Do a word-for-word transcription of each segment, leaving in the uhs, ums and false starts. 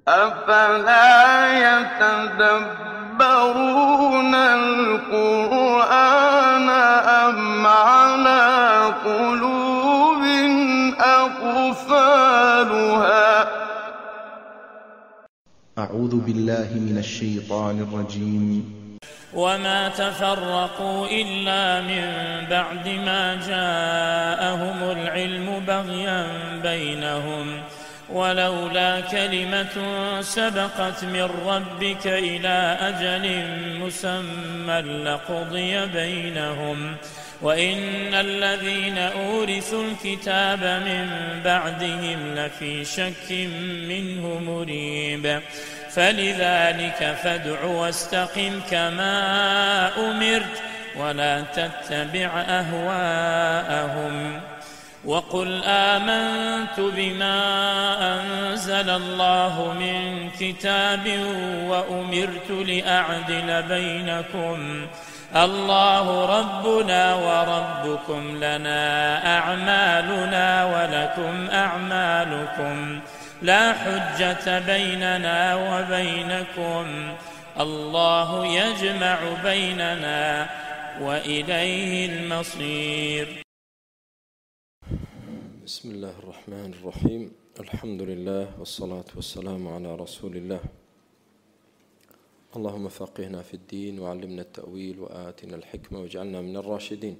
أفلا يتدبرون القرآن أم على قلوب أقفالها أعوذ بالله من الشيطان الرجيم. وما تفرقوا إلا من بعد ما جاءهم العلم بغيا بينهم ولولا كلمة سبقت من ربك إلى أجل مسمى لقضي بينهم وإن الذين أورثوا الكتاب من بعدهم لفي شك منه مريب فلذلك فادع واستقم كما أمرت ولا تتبع أهواءهم وقل آمنت بما أنزل الله من كتاب وأمرت لأعدل بينكم الله ربنا وربكم لنا أعمالنا ولكم أعمالكم لا حجة بيننا وبينكم الله يجمع بيننا وإليه المصير. بسم الله الرحمن الرحيم. الحمد لله والصلاة والسلام على رسول الله. اللهم فقهنا في الدين وعلمنا التأويل وآتنا الحكمة واجعلنا من الراشدين.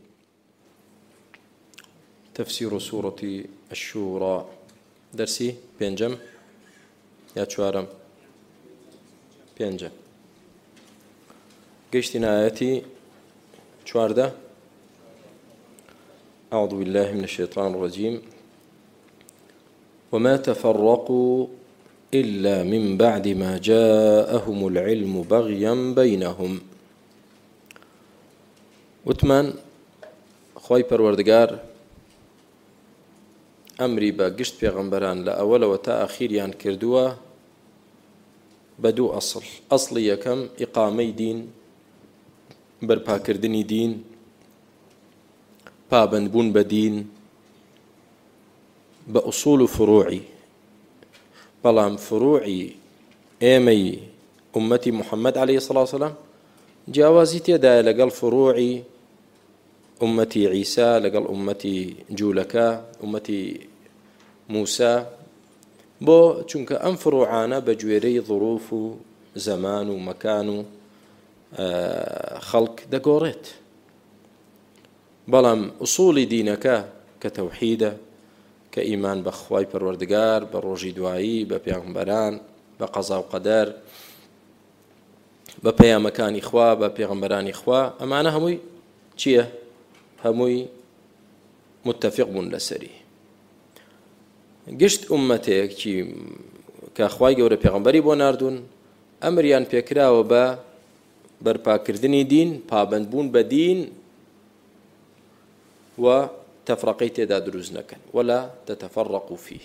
تفسير سورة الشورى درسي بينجم يا چوارم بينجم قشتنا آياتي چوارده. أعوذ بالله من الشيطان الرجيم. وما تفرقوا إلا من بعد ما جاءهم العلم بغيا بينهم. وتمان خوي پروردگار ئەمری بە گشت پێغەمبەران لە ئەوەلەوە تا ئاخیریان کردووە بە دوو ئەسڵ. ئەسڵی یەکەم ئیقامەی دین، بەرپاکردنی دین، پابەندبوون بە دین بە ئوسوڵ و فروعی. بەڵام فروعی ئێمەی ئومەتی محەممەد عەلەیهی سەڵات وسەلام جیاوازی تێدایە لەگەڵ فروعی ئومەتی عیسا، لەگەڵ ئومەتی جوولەکە، ئومەتی موسا، بۆ چونکە ئەم فروعانە بە گوێرەی ظروف و زەمان و مەکان و خەڵک دەگۆڕێت. بەڵام ئوسوڵی دینەکە کە تەوحیدە، کە ئیمان بە خوای پەروەردگار، بە ڕۆژی دوایی، بە پێغەمبەران، بە قەزا و قەدەر، بە پەیامەکانی خوا، بە پێغەمبەرانی خوا، ئەمانە هەمووی چییە؟ هەمووی متفق بوون لەسەری. گشت ئومەتێکی کە خوای گەورە پێغەمبەری بۆ ناردوون ئەمریان پێکراوە بە بەرپاکردنی دین، پابەندبوون بە دین و تەفرەقەی تێدا دروست نەکەن ولا تتفرقوا فيه.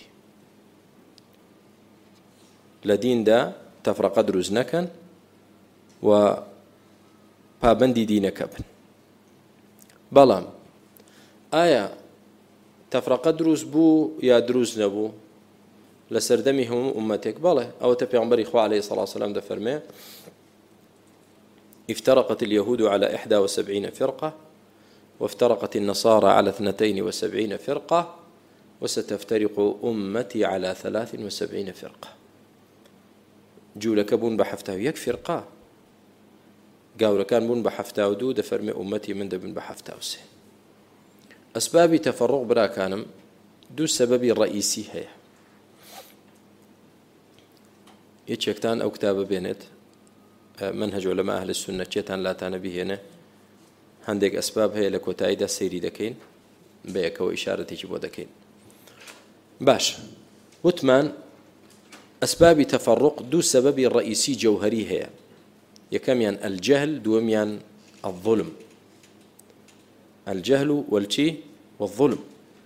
لە دیندا تەفرەقە دروست نەکەن و پابەندی دینەکە بن. بەڵام ئایا تەفرەقە دروست بوو یا دروست نەبوو لە سەردەمی هەموو ئومەتێک؟ بەڵێ، ئەوەتە پێغەمبەری خوا عەلەیهی سەڵات وسەلام دەفەرمێ افترقت اليهود على إحدى وسبعين فرقة وافترقت النصارى على اثنتين وسبعين فرقة وستفترق أمتي على ثلاث وسبعين فرقة. جوولەکە بوون بە حەفتا و یەک فرقە، گاورەکان بوون بە حەفتا و دوو، دەفەرمێ ئومەتی من دەبن بە حەفتا و سێ. ئەسبابی تەفەڕق براکانم دوو سەبەبی ڕئیسی هەیە. یەکێکتان ئەو کتابە بێنێت منهج علماء أهل السنة چێتان لاتانە بهێنێ، هەندێک ئەسباب هەیە لە کۆتاییدا سەیری دەکەین، بە یەکەوە ئیشارەتێکی بۆ دەکەین. باش، وتمان ئەسبابی تەفەڕق دوو سەبەبی ڕئیسی جەوهەری هەیە. یەکەمیان الجهل، دووەمیان الظلم. الجهل والشي والظلم.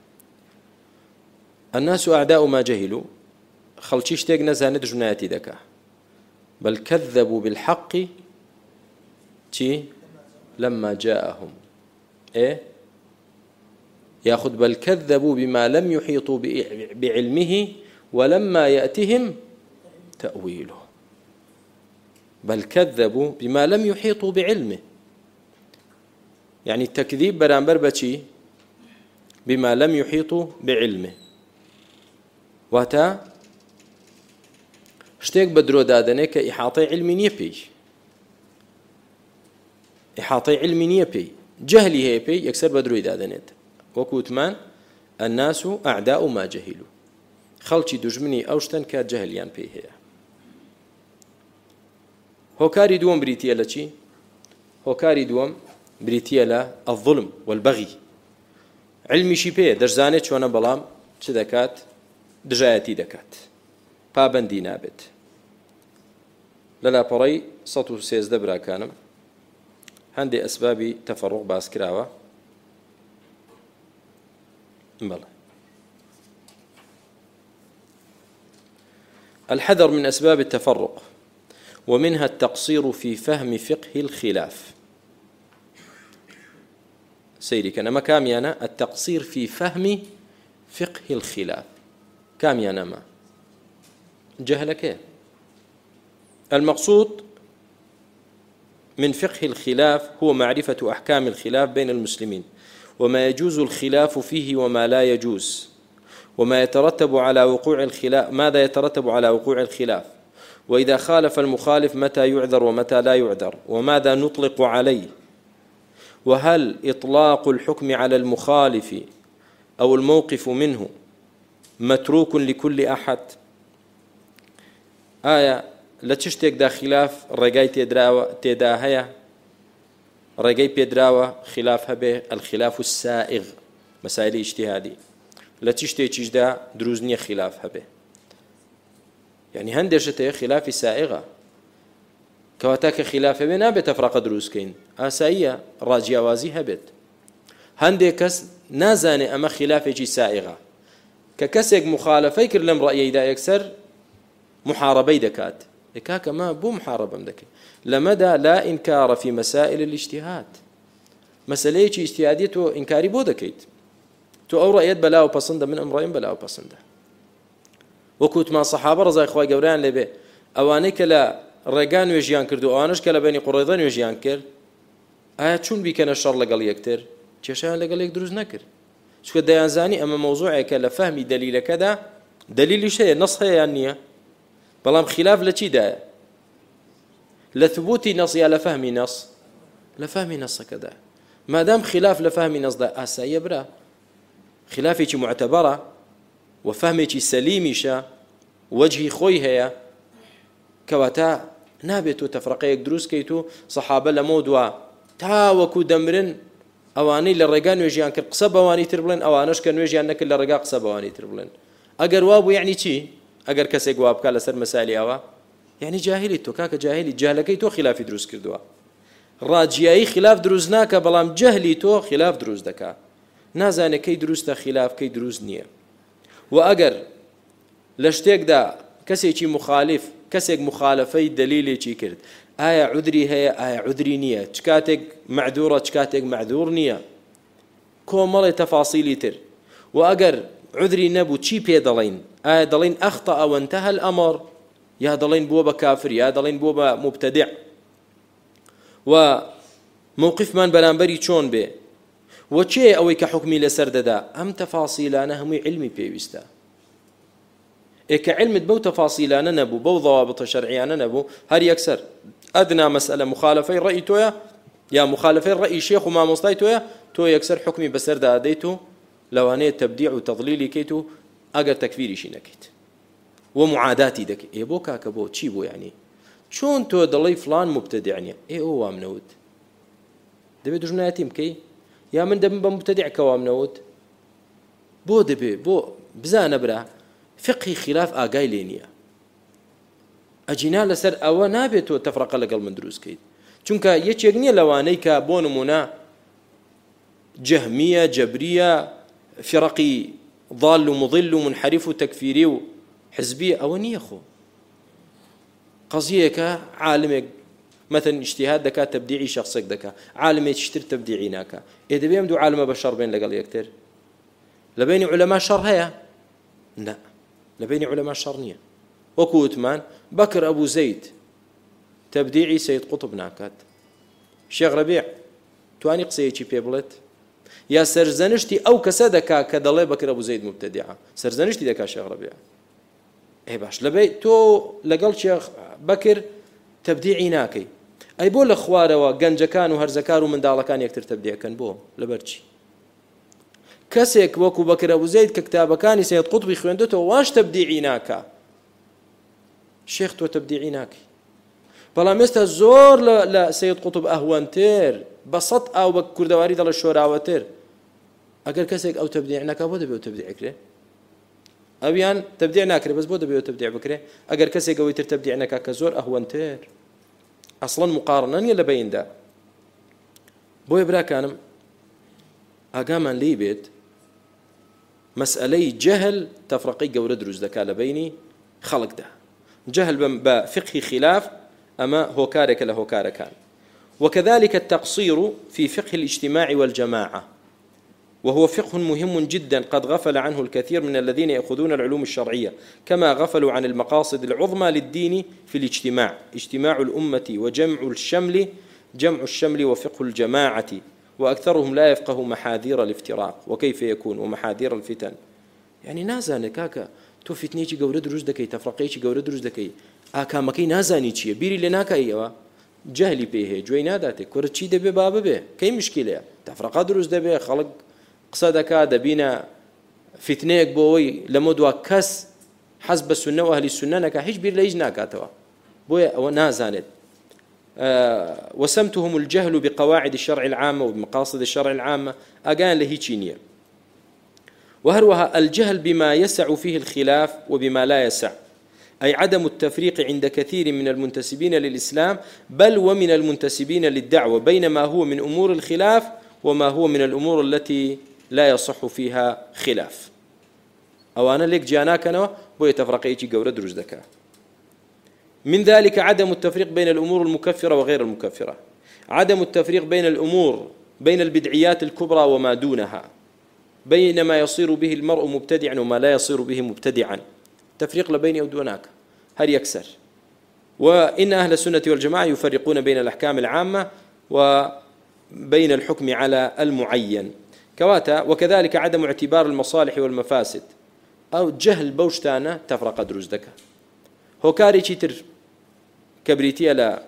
الناس أعداء ما جهلوا، خەڵکی شتێک نەزانێت ژنایەتی دەکا، بل كذبوا بالحق چی لما جاءهم إيه يأخذ بل كذبوا بما لم يحيطوا بعلمه ولما يأتهم تأويله بل كذبوا بما لم يحيطوا بعلمه يعني التكذيب برامبر بشي بما لم يحيطوا بعلمه واتا شتێک بە درۆ دادەنێ کە ئیحاطەی علمی نییە پێی ئیحاطەی علمی نییە پێی جەهلی هەیە پێی یەکسەر بە درۆی دادەنێت وەکو وتمان الناس ئەعداء ما جەهیلوا خەڵکی دوژمنی ئەو شتن کە جەهلیان پێی هەیە هۆکاری دووەم بریتیە لە چی؟ هۆکاری دووەم بریتیە لە الظلم والبغي علمیشی پێیە دەشزانێت چۆنە بەڵام چ دەکات دژایەتی دەکات پابەندی نابێت لە لاپەڕەی سەد و سێزدە براکانم هەندێک ئەسبابی تەفەڕوق باس کراوە بەڵێ الحذر من أسباب التفرق ومنها التقصير في فهم فقه الخلاف سيري كان ما كاميانا التقصير في فهم فقه الخلاف كاميانا ما جهلك المقصود من فقه الخلاف هو معرفة أحكام الخلاف بين المسلمين وما يجوز الخلاف فيه وما لا يجوز وما يترتب على وقوع الخلاف ماذا يترتب على وقوع الخلاف وإذا خالف المخالف متى يعذر ومتى لا يعذر وماذا نطلق عليه وهل إطلاق الحكم على المخالف أو الموقف منه متروك لكل أحد آية لا تشتك دا خلاف رقاي تيدا هيا رقاي بيدراوة خلافها به الخلاف السائغ مسائل اجتهادي لا تشتك دا دروزنية خلافها به يعني هندشته خلاف سائغة كواتاك خلافه به نابێت تفرق دروست كين ئاساییە ڕاجیاوازی هەبێت هەندێک کەس نازانێ ئەمە خلافێکی سائغە کە کەسێک مخالفەی کرد لەم ڕەئیەیدا یەکسەر محاربەی دەکات کاکە ما بۆ محاربەم دەکەی لەمەدا لا ئینکارە في مسائل الاجتهاد مەسەلەیەکی ئیجتیهادی تۆ ئینکاری بۆ دەکەیت تۆ ئەو ڕەئیەت بەلاو پەسەندە من ئەم ڕەئیم بەلاو پەسەندە وەکوتمان سەحابە ڕەزای خۆی گەورەیان لێبێ ئەوانەی کە لە ڕێگان نوێژیان کرد و ئەوانش کە لە بەینی قوڕێزە نوێژیان کرد ئایا چون بیکەنە شەڕ لەگەڵ یەکتر کێشیان لەگەڵ یەک دروست نەکرد چونکە دەیانزانی ئەمە مەوزوعێکە لە فەهمی دەلیلەکەدا دەلیلیش هەیە نەس هەیە یان نییە بەڵام خلاف لە چیدایە لە ثبوتی نەس یا لە فەهمی نەس لە فەهمی نەسەکەدا مادام خلاف لە فەهمی نەسدا ئاساییە برا خلافێکی معتەبەرە و فەهمێکی سەلیمیشە وەجهی خۆی هەیە کەواتە نابێت و تەفرەقەیەک دروست کەیت و سەحابە لەمە دووە تاوەکو دەمرن ئەوانەی لە ڕێگا نوێژیان کرد قسە بەوانی تر بڵێن ئەوانەش کە نوێژیان نەکرد لە ڕێگا قسە بەوانی تر بڵێن ئەگەر وا بوو یعنی چی ئەگەر کەسێک وا بکات لەسەر مەسائلی ئەوە یعنی جاهلی تۆ کاکە جاهلی جاهلەکەی تۆ خلافی دروست کردووە ڕاجیایی خلاف دروست ناکە بەڵام جەهلی تۆ خلاف دروست دەکات نازانێت کەی دروستە خلاف کەی دروست نییە و ئەگەر لە شتێکدا کەسێکی مخالف کەسێک مخالفەی دلیلێکی کرد ئایا عودری هەیە ئایا عودری نییە چ کاتێک معذورە چ کاتێک معذور نییە کۆمەڵی تەفاسیلی تر و ئەگەر عودری نەبوو چی پێ دەڵێن ئایا دەڵێن ئەخطأ وانتهى الأمر یا دەڵێن بووە بە کافر یا دەڵێن بووە بە مبتدع و موقفمان بەرامبەری چۆن بێ و چێ ئەوەی کە حکمی لەسەر دەدا ئەم تەفاسیلانە هەمووی علمی پێویستە ئێکە علمت بەو تەفاسیلانە نەبوو بەو ضەوابط شەرعیانە نەبوو هەر یەکسەر ئەدنا مەسئلە مخالفەی ڕەئی تۆیە یا مخالفەی ڕەئی شێخ و مامۆستای تۆیە تۆ یەکسەر حکمی بەسەردا ئەدەیت و لەوانەیە تەبدیع و تەضلیلی کەیت و ئەگەر تەکفیریشی نەکەیت و معاداتی دەکەیت ئێ بۆ کاکە بۆ چی بۆ یعنی چۆن تۆ دەڵێی فلان مبتدع نییە ئێ ئەو وام نەوت دەبێت دوژمنایەتی بکەی یا من دەبم بە مبتدع کە وام نەوت بۆ دەبێ بۆ بزانە برا فقهی خلاف ئاگای لێ نییە ئەجینا لەسەر ئەوە نابێت تۆ تەفرەقە لەگەڵ من دروست کەیت چونکە یەکێک نییە لەوانەی کە بۆ نمونە جەهمیە جەبریە فرقی ضال و مضل و منحرف و تەکفیری و حزبیە ئەوە نییە خۆ قەزیەکە عالمێک مثلا اجتهاد دەکات تەبدیعی شخصێک دەکات عالمێکی تر تەبدیعی ناکات ئێ دەبێ ئەم دوو عالمە بە شەڕ بێن لەگەڵ یەکتر لە بینی عولەما شەڕ هەیە نا لە بینی عولەما شەڕ نییە وەکو وتمان بەکر ئەبوو زەید تەبدیعی سەید قوتب ناکات. شێخ ڕەبیع توانی قسەیەکی پێ بڵێت یا سەرزەنشتی ئەو کەسە دەکا کە دەڵێ بەکر ئەبوو زەید مبتەدیعە سەرزەنشتی دەکا شێخ ڕەبیع. ئەی باش لەبێ تۆ لەگەڵ شێخ بەکر تەبدیعی ناکەی، ئەی بۆ لە خوارەوە گەنجەکان و هەرزەکار و منداڵەکان یەکتر تەبدیعکەن بۆ لەبەرچی؟ کەسێک وەکو بەکر ئەبوو زەید کە کتابەکانی سەید قوتبی خوێندێتەوە واش تەبدیعی ناکا، شێخ تۆ تەبدیعی ناکەی. بەڵام ئێستا زۆر لە سەید قوتب ئەهوەنتر بە سەد ئاو بە کوردەواری دەڵە شۆراوەتر. ئەگەر کەسێک ئەو تەبدیع ناکا بۆ دەبێت تەبدیعکرێ؟ ئەویان تەبدیع ناکرێ بەس بۆ دەبێت تەبدیع بکرێ؟ ئەگەر کەسێک ئەوەی تر تەبدیع ناکا کە زۆر ئەهوەنتر ئەسڵەن مقارنە نیە لە بەیندا. بۆیە براکانم ئاگامان لێی بێت مەسئلەی جەهل تەفرەقەی گەورە دروست دەکات لە بەینی خەڵکدا. جهل بفقه خلاف أما هوكارك لهوكاركان. وكذلك التقصير في فقه الاجتماع والجماعة، وهو فقه مهم جدا قد غفل عنه الكثير من الذين يأخذون العلوم الشرعية، كما غفلوا عن المقاصد العظمى للدين في الاجتماع، اجتماع الأمة وجمع الشمل جمع الشمل وفقه الجماعة، وأكثرهم لا يفقه محاذير الافتراق وكيف يكون ومحاذير الفتن. يعني نازانه كاكا تۆ فتنەیەکی گەورە دروست دەکەی، تەفرەقەیەکی گەورە دروست دەکەی، ئاکامەکەی نازانی چییە، بیری لێ ناکایەوە، جەهلی پێ هەیە، گوێی ناداتێ کورە چی دەبێ با ببێ، کەی مشکلەیە؟ تەفرەقە دروست دەبێ، خەڵک قسە دەکات، دەبینە فتنەیەک بۆەوەی لەمە دوا کەس حەز بە سونە و ئەهلی سونە نەکات، هیچ بیر لە هیچ ناکاتەوە، بۆیە ئەوە نازانێت. وسمتهم الجهل بقواعد الشرع العامة وبمقاصد الشرع العامة، أجان لهيجي نية. وهروها الجهل بما يسع فيه الخلاف وبما لا يسع، أي عدم التفريق عند كثير من المنتسبين للإسلام بل ومن المنتسبين للدعوة بين ما هو من أمور الخلاف وما هو من الأمور التي لا يصح فيها خلاف. أو أنا لك جاناكنا بو يتفرقيتي قورة دروج دكا. من ذلك عدم التفريق بين الأمور المكفرة وغير المكفرة، عدم التفريق بين الأمور بين البدعيات الكبرى وما دونها، بين ما يصير به المرء مبتدعا وما لا يصير به مبتدعا، تفريق لبين ودوناك هل يكسر. وإن أهل السنة والجماعة يفرقون بين الأحكام العامة وبين الحكم على المعين كواتا. وكذلك عدم اعتبار المصالح والمفاسد أو جهل بوشتانا تفرق دروز دكا. هوكاري تشيتر كبريتيا لا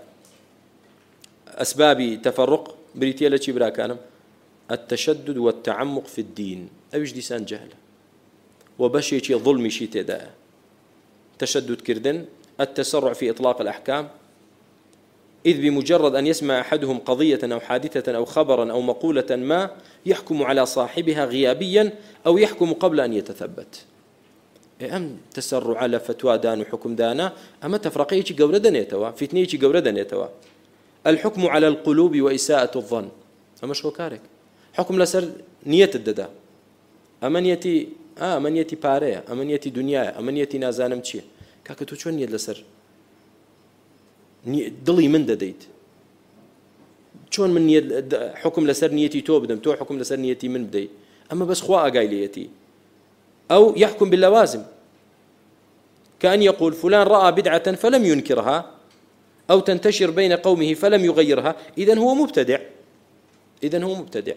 أسباب تفرق بريتيا لا تشيبرا كانم التشدد والتعمق في الدين، أوش ديسان جهل وبشي شي ظلمي شي تدا تشدد كردن، التسرع في إطلاق الأحكام، إذ بمجرد أن يسمع أحدهم قضية أو حادثة أو خبرا أو مقولة ما يحكم على صاحبها غيابيا أو يحكم قبل أن يتثبت. أم تسرع على فتوى دان وحكم دانا، أما تفرقية قورة دنيتوا فتنية قورة دنيتوا. الحكم على القلوب وإساءة الظن، أما شو كارك حكم لسر نية الددا، أما نيتي آه أما نيتي بارية، أما نيتي دنيا، أما نيتي نازانم تشي كاكتو شو نية لسر دڵی من دەدەیت، چۆن من حکم لەسەر نیەتی تۆ بدەم، تۆ حکم لەسەر نیەتی من بدەیت، ئەمە بەس خوا ئاگای لێیەتی. أو يحكم باللوازم كأن يقول فلان رأى بدعة فلم ينكرها أو تنتشر بين قومه فلم يغيرها، إذن هو مبتدع، إذن هو مبتدع.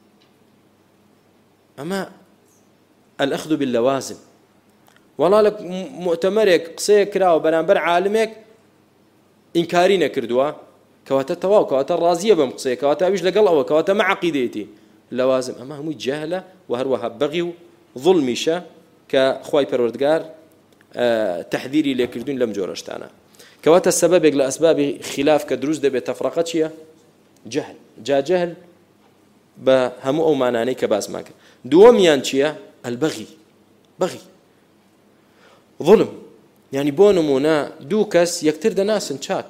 أما الأخذ باللوازم، والله لك مؤتمرك قسيك راو بنابر عالمك إنكاري نكردوا كواتا تواو كواتا راضية بمقصية كواتا أبيش لقلقوا كواتا مع عقيدتي اللوازم، أما هم جهلة وهروها بغيو ظلمشة كخواي پروردگار أه تحذيري لكردون لم جورشتانا كواتا السبب لأسباب خلاف كدروز دبي تفرقت شيء جهل، جا جهل بهمو أو معناني كباز ماك. دوميان شيء البغي، بغي ظلم، يعني بونمونا دوكس يكتر دناس شاك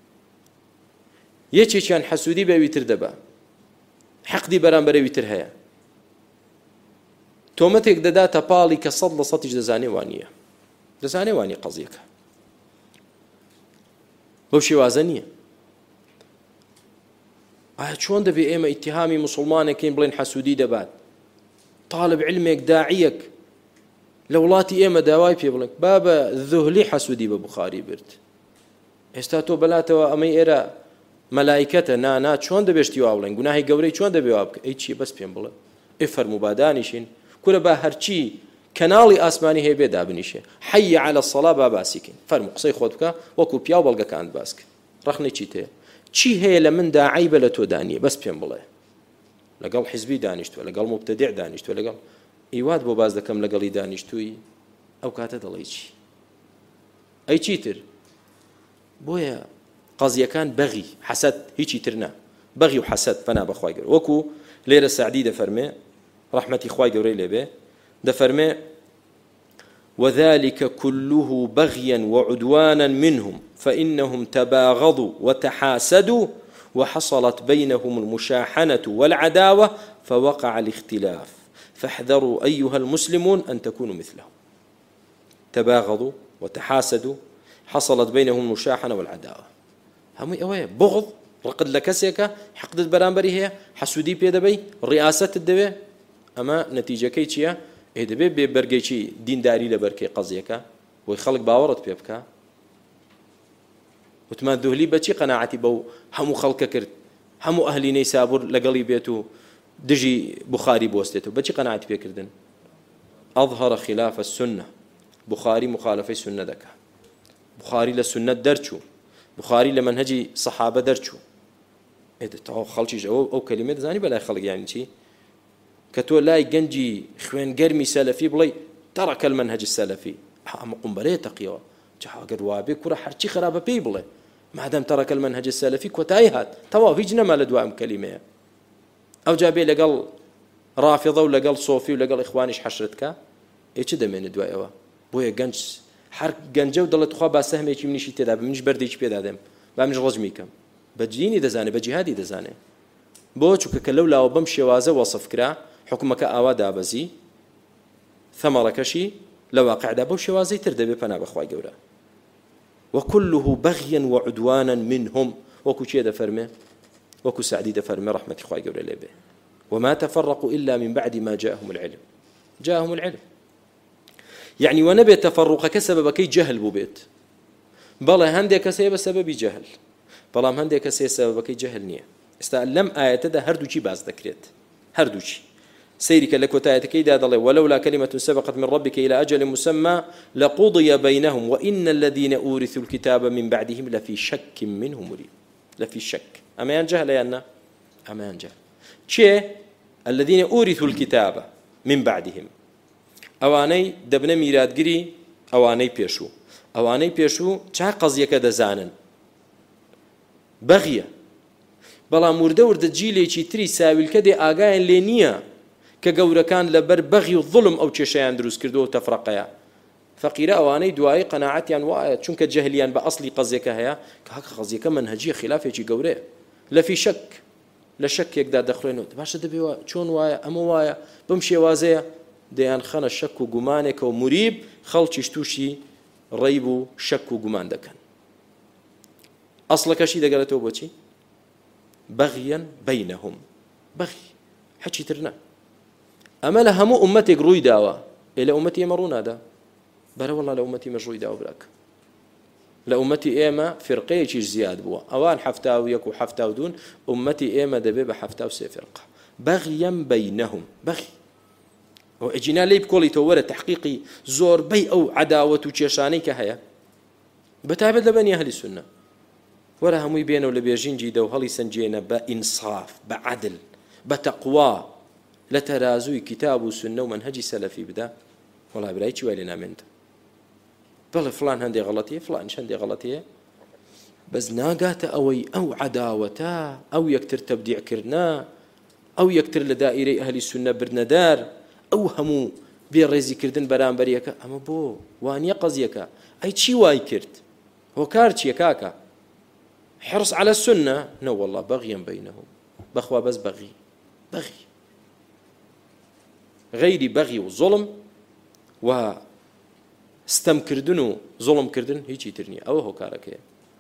يچي كان حسودي بي ويتر دبا حقدي برانبري ويتر هيا تومتك ددا تبالي كصد لصتج دزاني وانيه دزاني واني قضيك بوشي وازنيه اه شلون دبي ايما اتهامي مسلمان كاين بلين حسودي دبات طالب علمك داعيك لە وڵاتی ئێمە داوای پێ بڵێن با بە ذوهلی حەسوودی بە بوخاری برد ئێستا تۆ بەلاتەوە ئەمەی ئێرە مەلایکەتە نانا چۆن دەبێشتی وا بڵێن گوناهی گەورەی چۆن دەبێ وا بکە ئەی چی بەس پێم بڵێ ئێ فەرموو با دانیشین کورە با هەرچی کەناڵی ئاسمانی هەیە بێ دابنیشێ حەیە عەلە السەڵا با باسیکەین فەرموو قسەی خۆت بکە وەکو پیا و بەڵگەکانت باس کرد ڕەخنەی چیت هەیە چی هەیە لە مندا عەیبە لە تۆ دانیە بەس پێم بڵێ لەگەڵ حیزبی دانیشتووە لەگەڵ مبتەدیع دانیشتووە لەگەڵ ئیوات بۆ باز دەکەم لەگەڵی دانیشتووی ئەو کاتە دەڵێ چی ئەی چیتر بۆیە قەزیەکان بەغی حەسەد هیچی تر نا بەغی و حەسەد فەنا بەخوای گەورە وەکو لێرە سعدی دەفەرمێ ڕەحمەتی خوای گەورەی لێبێ دەفەرمێ وذلك كله بغيا وعدوانا منهم فإنهم تباغضوا وتحاسدوا وحصلت بينهم المشاحنة والعداوة فوقع الاختلاف فاحذروا أيها المسلمون أن تكونوا مثلهم تباغضوا وتحاسدوا حصلت بينهم المشاحنة والعداوة هم أوي بغض رقد لكسيك حقدت برانبري هي حسودي بيدبي رئاسة الدبي أما نتيجة كيتشيا إيه دبي ببرجيشي دين داري لبركي قضيك ويخلق باورت بيبكا وتمان ذهلي بچی قناعتي بو همو خلق کرد همو أهلي نيسابور لقلي بيتو دجي بخاري بوستيتو بچی قناعتي بيكردن أظهر خلاف السنة بخاري مخالفة السنة دكا بخاري للسنة درچو بخاري لمنهجي صحابة درچو إيه ده خلشي جو أو كلمة زاني بلا خلق يعني شي كتو لاي جنجي خوين قرمي سلفي بلي ترك المنهج السلفي أما قنبلية تقيوه جاء وابي كرة حرشي خرابة بيبله ما دام ترك المنهج السلفي كوتايهات توا في جنة ما لدوام كلمة أو جابي لقل رافضة ولقل صوفي ولقل إخوانيش حشرتك إيه كده من الدواء بويا جنش حرك جنجة ودلت خوا بسهم يجي مني شيء تداب منش برديش بيدادم بعمل رجميكم بجيني دزانة بجهادي دزانة بوشو ككلو لا وبمشي وازة وصف كرا حكمك أوادا بزي ثمرة كشي لواقع دابو شوازي تردبي فنا بخواي جورا وكله بغيا وعدوانا منهم وكو شيء دفرمه وكو سعدي دفرمه رحمة خواي جورا لبه وما تفرقوا إلا من بعد ما جاءهم العلم جاءهم العلم يعني ونبي تفرق كسبب كي جهل ببيت بلا هندي كسبب سبب جهل بلا هندي كسبب سبب كي جهل نية استعلم آيات ده هردو شي باز ذكرت هردو شي سيرك لكوتايتك إذا ضل ولولا كلمة سبقت من ربك إلى أجل مسمى لقضي بينهم وإن الذين أورثوا الكتاب من بعدهم لفي شك منه مريب لفي شك أما ينجهل لأن أما ينجهل شيء الذين أورثوا الكتاب من بعدهم أواني دبنا ميراد جري أواني بيشو أواني بيشو شا قضية دزانا بغية بلا مرده ورد جيلي شي تري ساوي الكدي آقاين لينيا كجوركان لبر بغي الظلم أو شيئان دروس كردو تفرقيا فقيرة أواني دواي قناعتي عن وايد شنك جهليان بأصلي قضيك هيا كهك قضيك منهجية خلاف يجي جورة لا في شك لا شك يقدر دخلينه باش دبي شون وايا أما وايا بمشي وازيا ديان خنا الشك وجمانك ومريب خلش يشتوشي ريبو شك وجمان دكان أصلك شيء ده قالته بوشي بغيا بينهم بغي حكي ترنا أما لهم أمتك روي داوا إلى أمتي يمرون هذا بلا والله لأمتي مش روي داوا براك لأمتي إيما فرقية شيء زياد بوا أوان حفتاو يكو حفتاو دون أمتي إيما دبيب حفتاو سي فرقة بغيا بينهم بغي وإجينا لي بكولي تورة تحقيقي زور بي أو عداوة وشيشاني كهيا بتعبد لبني أهل السنة ولا هم يبينوا لبيجين جيدا وهلي سنجينا بإنصاف بعدل بتقوى لترازوي كتاب والسنة ومنهج سلفي بدا والله برايتي ويلنا منت بل فلان هندي غلطية فلان هندي غلطية بس ناقات أوي أو عداوتا أو يكتر تبديع كرنا أو يكتر لدائري أهل السنة برندار أو همو بين رزي كردن بران بريكا أما بو وان يقضيكا أي تشي واي كرد هو كارتش يكاكا حرص على السنة نو والله بغيا بينهم بخوا بس بغي بغي غيري بغي وظلم واستمكردن ظلم كردن هيجي ترني أو هو كارك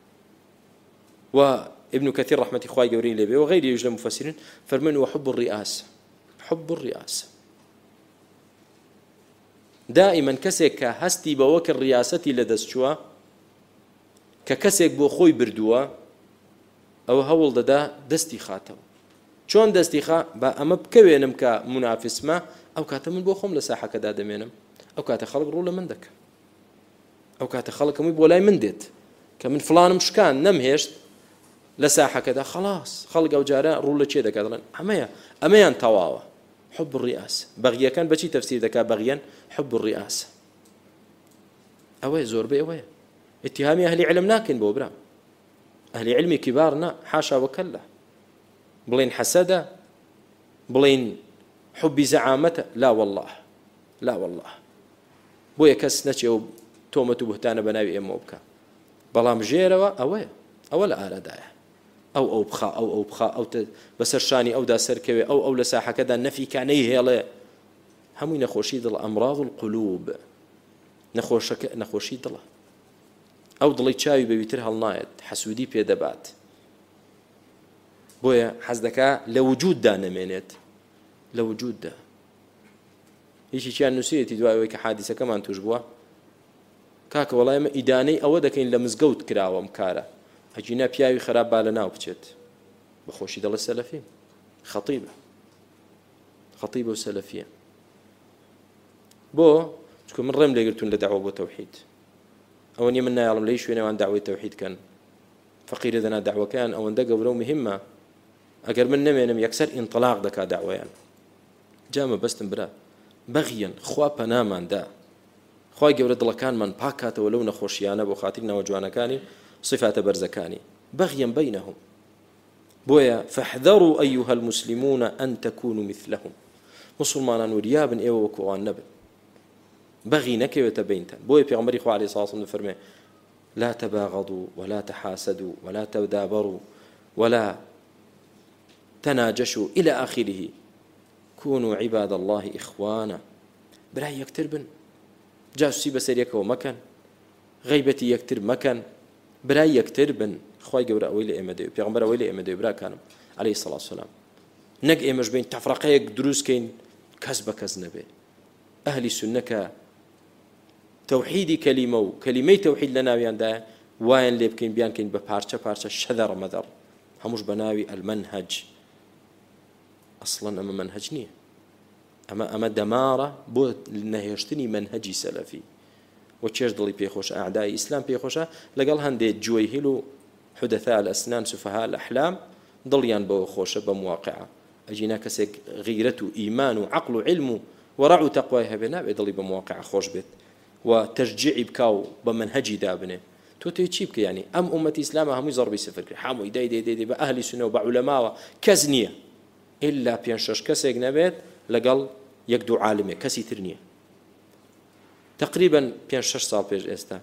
وابن كثير رحمة إخوائي جورين لبي وغيره يجل مفسرين فرمن وحب الرئاسة حب الرئاسة دائما کەسێک کە هەستی بەوە کە ڕیاسەتی لە دەستچووە کە کەسێک بۆ خۆی بردووە ئەوە هەوڵ دەدا دەستی خاتەوە. چۆن دەستی خا بە ئەمە بکەوێنم کە منافسمە ئەو کاتە من بۆ خۆم لە ساحەکەدا دەمێنم، ئەو کاتە خەڵک ڕوو لە من دەکە، ئەو کاتە خەڵک هەمووی بۆ لای من دێت کە من فڵانم شکان نەمهێشت لە ساحەکەدا خلاص خەڵک ئەو جارە ڕوو لە چێ دەکات دەڵێن ئەمەیە ئەمەیان تەواوە. حب الرئاسة بەغیەکان بەچی تەفسیر دەکات بەغیەن حب الرئاسة ئەوەیە زۆربەی ئەوەیە. اتهامی ئەهلی علم ناکەین بۆ برام، ئەهلی علمی کیبار نا حاشا وەکەللا بڵێن حەسەدە بڵێن حبی زەعامەتە لا والله لا والله بۆیە کەس نەچێ و تۆمەت و بوهتانە بەناوی ئێمە بکە. بەڵام ژێرەوە ئەوەیە ئەوە لە ئارەدایە ئەو ئەو بخا ئەو ئەو بخا ئەو بەسەر شانی ئەودا سەرکەوێ ئەو ئەو لە ساحەکەدا نەفیکانەی هێڵێ هەمووی نەخۆشی دڵ ئەمراض القلوب نەخۆشەکە نەخۆشی دڵە. ئەو دڵی چاوی بەویتر هەڵنایەت حەسوودی پێدەبات بۆیە حەز دەکا لە وجوددا نەمێنێت لە وجوددا. هیچی چیان نووسێتی دوایەوەی کە حادیسەکەمان توش بووە کاکە وەڵای ئێمە ئیدانەی ئەوە دەکەین لە مزگەوت کراوەم کارە ئەجینا پیاوی خراپ با لە ناو بچێت بەخۆشی دڵە سەلەفی خەتیبە خەتیبە و سەلەفیە. بۆ چکە من ڕێم لێگرتون لە داوا بۆ تەوحید ئەوە نیە من نایڵم لەی شوێنەوان داوای تەوحید کەن فەقیرە دەنا داوەکەیان ئەوەندە گەورە و مهمە ئەگەر من نەمێنم یەکسەر ئینطلاق دەکات داوایان. جامە بەستم برا بەغیەن خوا پەناماندا خوای گەورە دڵەکانمان پاکاتەوە لەو نەخۆشیانە بۆ خاتری ناوەجوانەکانی صفاتە بەرزەکانی بەغیەن بەینەهم. بۆیە فاحذروا أيها المسلمون أن تكونوا مثلهم مسلمانان وریابن ئێوە وەکو ئەوان نەبن بەغی نەکەوێتە بینتان. بۆیە پێغەمبەری خوا عەلەیهی سڵاة وسلام دەفەرمێ لا تباغضوا ولا تحاسدوا ولا تدابروا ولا تناجشوا إلى آخره كونوا عباد الله إخوانا. برای یەکتر بن جاسوسی بەسەر یەکەوە مەکەن غەیبەتی یەکتر مەکەن برای یەکتر بن. خوای گەورە ئەوەی لە ئێمە دەوێت پێغەمبەر ئەوەی لە ئێمە دەوێت براکانم عەلەیهی سڵاة وسلام نەک ئێمەش بین تەفرەقەیەک دروستکەین کەس بە کەس نەبێ. ئەهلی سوننەکە تەوحیدی کەلیمە و کەلیمەی تەوحید لە ناویاندایە وایان لێ بکەین بیانکەین بە پارچە پارچە شەدەڕ مەدەڕ هەمووش بە ناوی ئەلمەنهەج. ئەسڵەن ئەمە مەنهەج نییە ئەمە ئەمە دەمارە بۆ نەهێشتنی مەنهەجی سەلەفی و چێش دڵی پێخۆش ئاعدای ئیسلام پێخۆشە لەگەڵ هەندێک جوێیهیل و حدەثاء الأسنان سفهاء الأحلام دڵیان بەوە خۆشە بە مواقعە ئەجینا کەسێک غیرەت و ئیمان و عەقڵ و علم و وەڕع و تەقوای هەبێ نابێت دڵی بە مواقعە خۆش بێت و تەشجیعی بکا و بە مەنهەجی دابنێ. تۆ تۆی چی بکە یعنی ئەم ئومەتی ئیسلامە هەمووی زەڕبی سفر کرد هەمووی دەی دەی دەی بە ئەهلی سونە و بە عولەماوە کەس نییە ئیلا پێنج شەش کەسێک نەبێت لەگەڵ یەک دوو عالمێک کەسی تر نییە. تقریبا پێنج شەش ساڵ پێش ئێستا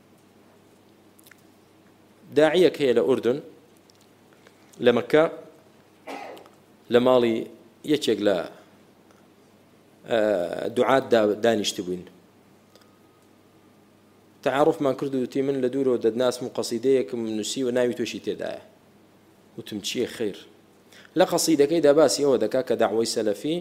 داعیەک هەیە لە ئوردن لە مەکە لە ماڵی یەکێک لە دوعات دانیشت بووین تعارفمان کرد و وتی من لە دوورەوە دەدناسم و قەسیدەیەکم نووسی و ناوی تۆشی تێدایە. وتم چییە خیر لە قەسیدەکەیدا باسی ئەوە دەکا کە داعوای سەلەفی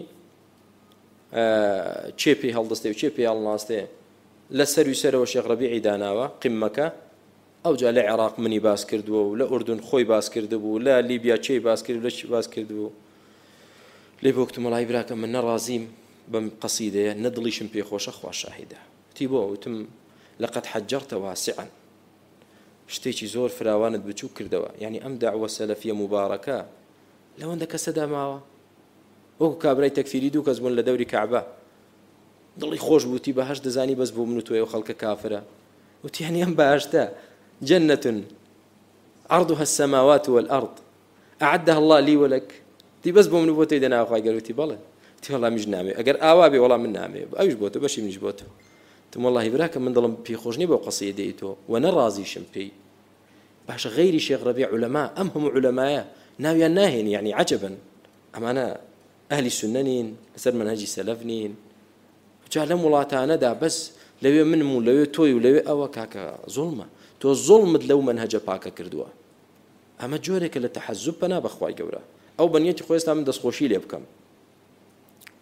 چێ پێی هەڵدەستێ و چێ پێی هەڵناستێ لە سەر و سەرەوە شێخ ڕەبیعی داناوە قیممەکە ئەوجا لە عێراق منی باس کردووە و لە ئوردن خۆی باس کردبوو لە لیبیا چێی باس کرد لە چی باس کردبوو. لێ بۆ وتم وەڵای براکە من نەڕازیم بەم قەسیدەیە نەدڵیشم پێخۆشە خوا شاهیدە. وتی بۆ وتم لقد حجرت واسعا شتێکی زۆر فراوانت بچوو کردەوە یعنی ئەم داعوە سەلەفیە مبارەکە لەوەندە کەسەدا ماوە وەکو کابرای تەکفیری دوو کەس بوون لە دەوری کەعبە دڵی خۆش بووتی بەهەشت دەزانی بەس بۆ من و تۆیە و خەڵکە کافرە. وتی هەنی ئەم بەهەشتە جەنەتون عەرضها السەماوات والأرض أعدها الله لي ولك. تی بەس بۆ من و بۆ تۆی دەناوە خوای گەورە. وتی بەڵێ. تی وەڵام میش نامێ ئەگەر ئاوا بێ وەڵام من نامێ ئەویش بۆ تۆ بەشی منیش بۆ تۆ. تم والله براکە من دڵم پێخۆش نییە بۆ قەسیدەی تۆ و نەڕازیشم پێی. باشە غەیری شێخ ڕەبیع عولەما ئەم هەموو عولەمایە ناویان ناهێنی یعنی عەجەبن ئەمانە ئەهلی سونە نین لەسەر مەنهەجی سەلەف نین جا لەم وڵاتانەدا بەس لەوێ منم و لەوێ تۆی و لەوێ ئەوە کاکە زوڵمە تۆ زوڵمت لەو مەنهەجە پاکە کردووە. ئەمە جۆرێکە لە تەحەزوب پەنا بەخوای گەورە ئەو بەنیەتی خۆی ئێستا من دەستخۆشی لێ بکەم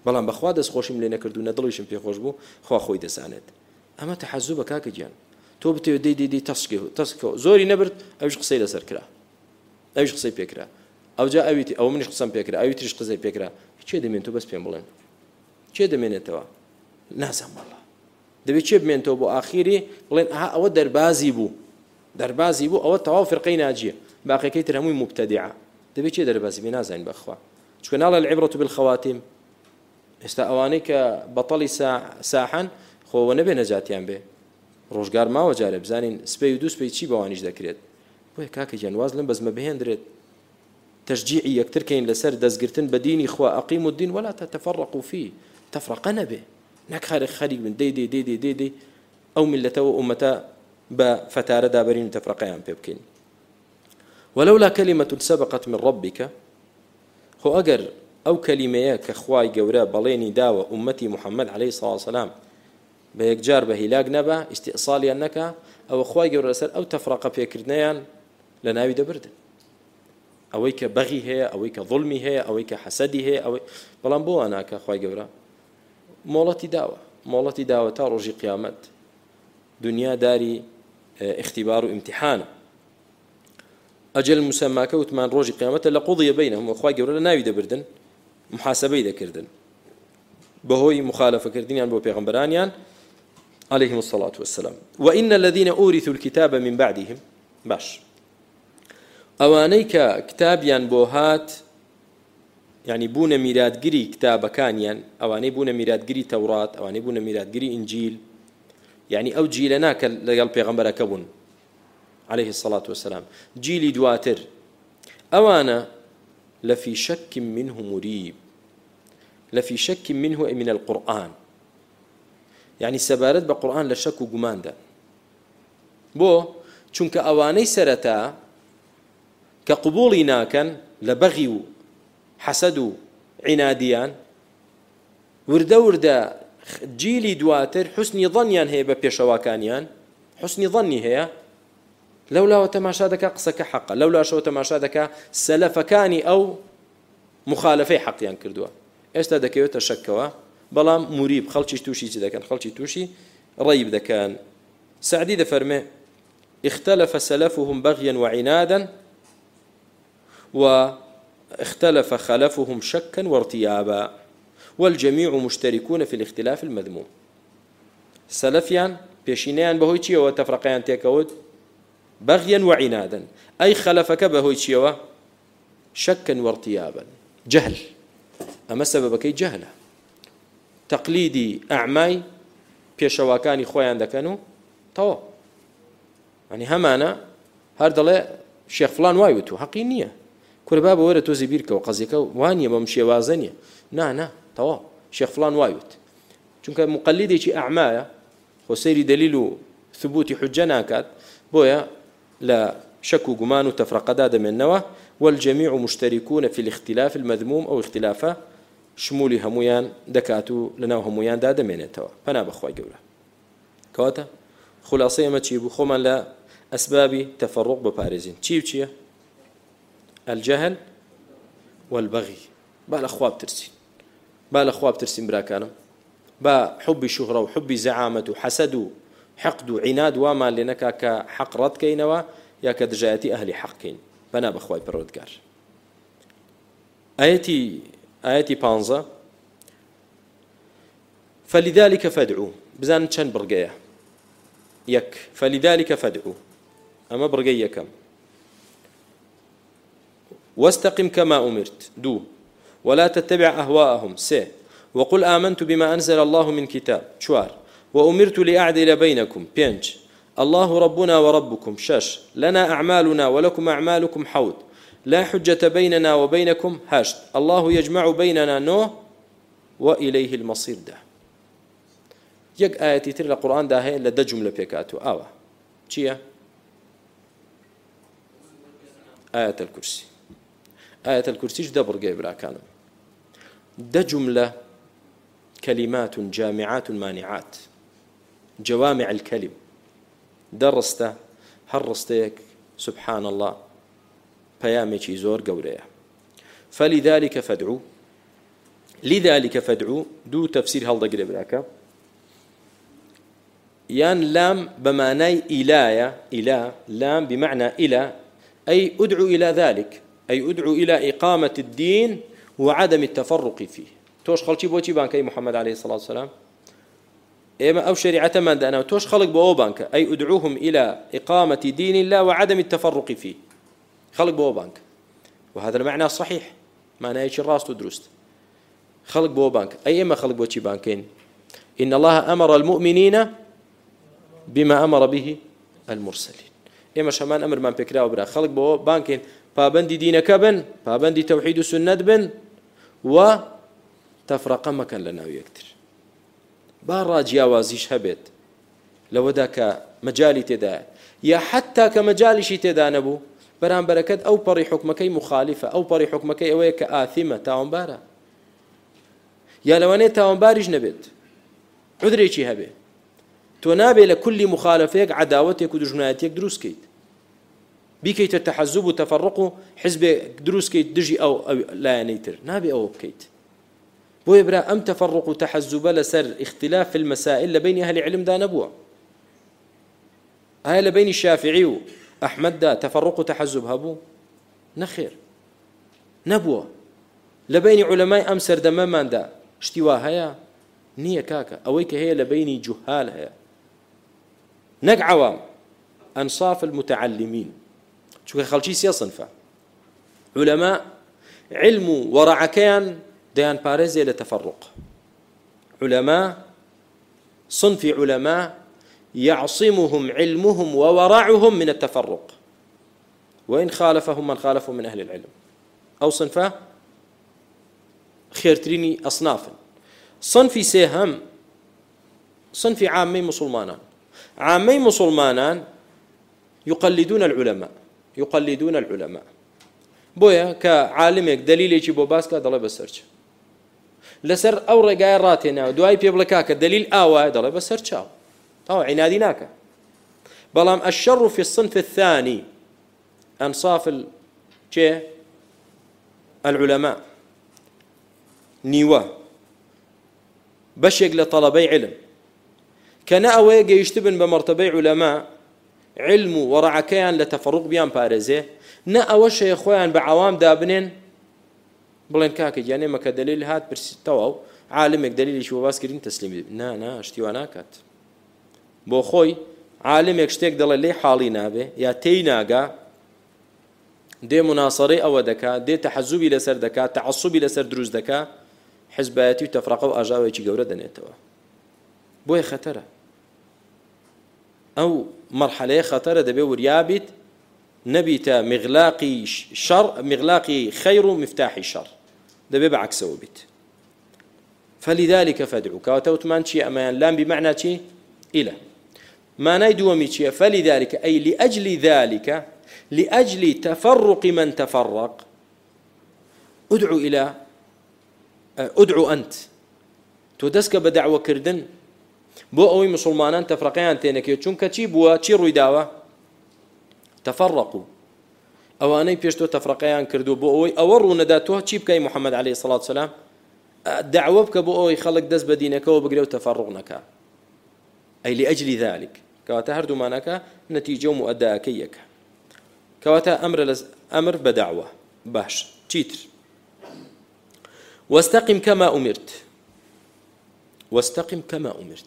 بەڵام بەخوا دەستخۆشیم لێ نەکردو نەدڵیشم پێخۆش بوو خوا خۆی دەزانێت ئەمە تەحەزوو بە کاکە گیان تۆ بتێ دەی دەی دەی تەسکێ تەسکەوە زۆری نەبرد ئەوش قسەی لەسەر کرا ئەوش قسەی پێکرا ئەوجا ئەویتی ئەو منیش قسەم پێکرا ئەوی تریش قسەی پێکرا چێ دەمێن تۆ بەس پێم بڵێن چێ دەمێنێتەوە نازانم وەڵڵا دەبێت چێ بمێنتەوە بۆ ئاخیری بڵێن ئەها ئەوە دەربازی بوو دەربازی بوو ئەوە تەواو فرقەی ناجیە باقیەکەی تر هەمووی مبتەدیعە دەبێت چێ دەربازی بێ نازانین بەخوا چونکە ناڵە العیبرەت بالخەواتیم ئێستا ئەوانەی کە بەتەڵی ساحەن خۆوە نەبێ نەجاتیان بێ ڕۆژگار ماوە جارێ بزانین سپەی و دوو سپەی چی بەوانیش دەکرێت بۆیە کاکە گیان واز لەم بەزمە بهێنرێت تشجيعي يكتر كاين لسر دزقرتن بديني إخوة أقيموا الدين ولا تتفرقوا فيه تفرقنا به نك خارج خارج من دي دي دي دي دي, دي أو ملته وأمتا بفتارة دابرين تفرقيان بيبكين ولولا كلمة سبقت من ربك هو أجر أو كلمة كخواي جورا بليني داوة أمتي محمد عليه الصلاة والسلام بيكجار بهلاق نبا استئصالي أنك أو خواي جورا سر أو تفرق في كردنيان لناوي دبرد ئەوەی کە بەغی هەیە ئەوەی کە ظڵمی هەیە ئەوەی کە حەسەدی هەیە ئەوەی بەڵام بۆ ئەناکە خوای گەورە مۆڵەتی داوە مۆڵەتی داوە تا ڕۆژی قیامەت دنیا داری اختیبار و امتحانە ئەجەل مسەماکە وتمان ڕۆژی قیامەتە لە قوضیە بینەهم خوای گەورە لە ناوی دەبردن محاسبەی دەکردن بەهۆی مخالفەکردنیان بۆ پێغەمبەرانیان عليهم الصلاة والسلام وإن الذين أورثوا الكتاب من بعدهم باش ئەوانەی کە کتابیان بۆ هات یعنی بوونە میراتگیری کتابەکانیان ئەوانەی بوونە میراتگیری تەورات ئەوانەی بوونە میراتگیری ئینجیل یعنی ئەو جیلە ناکە لەگەڵ پێغەمبەرەکە بوون عليه الصلاة والسلام جیلی دواتر ئەوانە لەفی شەک منه مریب لەفی شەک منه من القورآن یعنی سەبارەت بە قورآن لە شەک و گوماندا بۆ چونکە ئەوانەی سەرەتا کە قبوڵی ناکەن لە بەغی و حەسەد و عینادیان وردە وردە جیلی دواتر حوسنی ظەنیان هەیە بە پێشەواکانیان حوسنی ظەنی هەیە لەولاوە تەماشا دەکا قسەکە حەقە لەولاشەوە تەماشا دەکا سەلەفەکانی ئەو مخالفەی حەقیان کردووە ئێستا دەکەوێتە شەکەوە بەڵام موریب خەڵکی تووشی چ دەکەن خەڵکی تووشی ڕەیب دەکەن سعدی دەفەرمێ اختلف سلفهم بغيا وعنادا واختلف خلفهم شكا وارتيابا والجميع مشتركون في الاختلاف المذموم سلفيان بيشينيان بهوي تشيوا تفرقيان تيكود بغيا وعنادا أي خلفك بهوي تشيوا شكا وارتيابا جهل أما سببك جهله تقليدي أعماي بيشواكاني خويا دكانو تو يعني همانا هردله شيخ فلان وايوتو حقينيه كل باب ورا توزي بيركا وقزيكا وانيا بمشي وازنيا نا نا تو شيخ فلان وايوت چونك مقلدي شي اعمايا خو سيري دليل ثبوت حجنا كات بويا لا شك وجمان وتفرق داد من نوى والجميع مشتركون في الاختلاف المذموم او اختلافه شمولي هميان دكاتو لنا هميان داد من تو فانا بخوي جوله كواتا خلاصيه ما تجيبوا خما لا اسباب تفرق بباريزين تشي تشي الجهل والبغي با اخواب ترسين با اخواب ترسين براكانم با حب شهره وحب زعامه وحسد حقد وعناد وما لنكا كحق رد كينوا يا كدجاتي اهل حقين فانا بخوي برودكار ايتي ايتي بانزا فلذلك فادعوا بزان تشن برقيه يك فلذلك فادعوا اما برقيه كم واستقم كما أمرت دو ولا تتبع أهواءهم سي وقل آمنت بما أنزل الله من كتاب شوار وأمرت لأعدل بينكم بينج الله ربنا وربكم شش لنا أعمالنا ولكم أعمالكم حوض لا حجة بيننا وبينكم هاشت الله يجمع بيننا نو وإليه المصير ده يك آياتي ترى القرآن ده هي لدى جملة بيكاتو آوة چيا آية الكرسي آية الكرسي دبر جايبرا كانوا ده جملة كلمات جامعات مانعات جوامع الكلم درسته هرستيك سبحان الله بيامي زور قوريه فلذلك فادعوا لذلك فادعوا دو تفسير هل ضقر براكا يان لام بمعنى إلاية إله لام بمعنى إلى أي أدعو إلى ذلك أي أدعو إلى إقامة الدين وعدم التفرق فيه توش خلتي بوتي بانك أي محمد عليه الصلاة والسلام إما أو شريعة من دانا توش خلق بو بانك أي أدعوهم إلى إقامة دين الله وعدم التفرق فيه خلق بو بانك وهذا المعنى صحيح معنى ايش الراس تدرست خلق بو بانك أي إما خلق بوتي بانكين إن الله أمر المؤمنين بما أمر به المرسلين إما شمان أمر من بكرا وبرا خلق بو بانكين بابندي دينك بن بابندي توحيد السنة بن وتفرق مكان لنا ويكتر بارا جياوازيش هبت لو ذاك مجالي تدا يا حتى كمجالش تدا نبو برام بركت أو بري حكمكي مخالفة أو بري حكمكي أويك آثمة تاون بارا يا لو أنا تاون بارج نبت عذري شي هبه تنابي لكل مخالفيك عداوتك ودجناتك دروس كيت بكي تتحزب وتفرق حزب دروس كيت دجي أو, أو لا ينيتر نابي أو بكيت بو يبرا أم تفرق وتحزب لسر اختلاف في المسائل لبين أهل العلم دا نبوع هاي لبين الشافعي وأحمد دا تفرق وتحزب هبو نخير نبوع لبين علماء أمسر دمامان دا اشتوا هيا نية كاكا أويك هي لبين جهال هيا نق عوام أنصاف المتعلمين شو خلشي سيصنفه علماء علم ورعكان ديان باريزي لتفرق علماء صنف علماء يعصمهم علمهم وورعهم من التفرق وإن خالفهم من خالفهم من أهل العلم أو صنفه خيرتريني أصنافا صنفي سيهم صنفي عامي مسلمانان عامي مسلمانان يقلدون العلماء يقلدون العلماء بويا كعالمك دليل بو باسكا دڵێ بەسەرچ لەسەر ئەو ڕێگای ڕاتێناوە دوای پێ بڵێ کاکە دلیل ئاوایە دەڵێ بەسەر چاو ئەو عنادی ناکە بەڵام الشر في الصنف الثاني أنصاف چێ العلماء نیوە بەشێک لە تەڵەبەی علم کە نە ئەوەیە گەیشت بن بە مەرتەبەی علەما علم و وەڕعەکەیان لە تەفەڕوق بیان پارێزێ نە ئەوە شەیە خۆیان بە عەوام دابنێن بڵێن کاکە گیان ئێمە کە دەلیل هات پرسیتەوە عالمێک دەلیلیشی بۆ باس کردین تەسلیمی نا نا شتیوا ناکات بۆ خۆی عالمێک شتێک دەڵێ لێی حاڵی نابێ یا تێی ناگا دێ مناسەڕەی ئەوە دەکات دێ تەحەزوبی لەسەر دەکات تەعەسوبی لەسەر دروست دەکات حزبایەتی و تەفرەقە و ئاژاوێکی گەورە دەنێتەوە بۆیە خەتەرە ئەو مەرحەلەیە خەتەرە دەبێ وریابیت نەبیتە مغلاقی شەڕ مغلاقی خەیر و مفتاحی شەڕ دەبێ بەعەکسەوە بیت فلذلك فادعوا کەواتە وتمان چییە ئەمەیان لام بمعنى چی إلى معنای دووەمی چییە فلذلك أي لأجل ذلك لأجل تفرق من تفرق ادعو إلى ادعو أنت تۆ دەستکە بە داوەکردن بۆ ئەوەی مسلمانان تەفرەقەیان تێنەکەوێت چونکە چی بووە چی ڕوویداوە تەفەڕەقوا ئەوانەی پێش تۆ تەفرەقەیان کردو بۆ ئەوەی ئەوە ڕوونەدا تۆ چی بکەی محەممەد عەلەیهی سەڵات وسەلام دعوە بکە بۆ ئەوەی خەڵک دەست بە دینەکەەوە بگرێ و تەفەڕوق نەکا ئەی لأجل ذلك کەواتە هەردوومانەکە نەتیجە و مؤەداکەی یەکە کەواتە ئەمر ئەمر بە داوە باش چیتر واستقم كما أمرت واستقم كما أمرت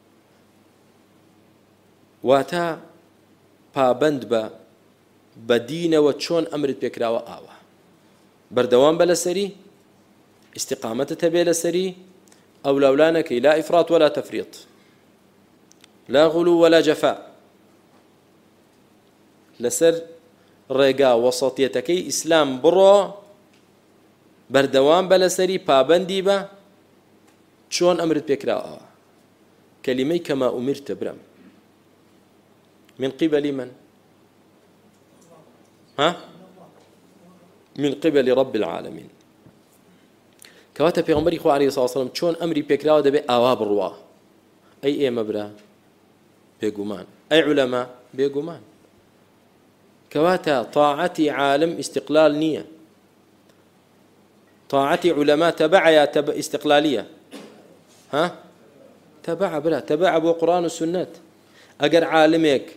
واتا پابند بە بە دینەوە چۆن ئەمرت پێکراوە ئاوە بەردەوام بە لەسەری استقامەتت هەبێ لەسەری ئەو لەولانەکەی لا ئیفراط ولا تەفریط لا غلو ولا جەفا لەسەر ڕێگا وەسەطیەتەکەی ئیسلام بڕۆ بەردەوام بە لەسەری پابەندی بە چۆن ئەمرت پێکراوە کەلیمەی کەما ئومرتە برام من قبل من ها من قبل رب العالمين كواتا پیغمبری خو علیه الصلاة والسلام چون امری پێکراوە دەبێ ئاوا بڕوا ئەی ئێمە برا بێگومان ئەی علەما بێگومان کەواتە طاعەتی عالم استقلال نییە طاعتي علماء تبع يا تبع استقلالية؟ ها تبع بلا تبع بو قرآن والسنة. ئەگەر عالمێک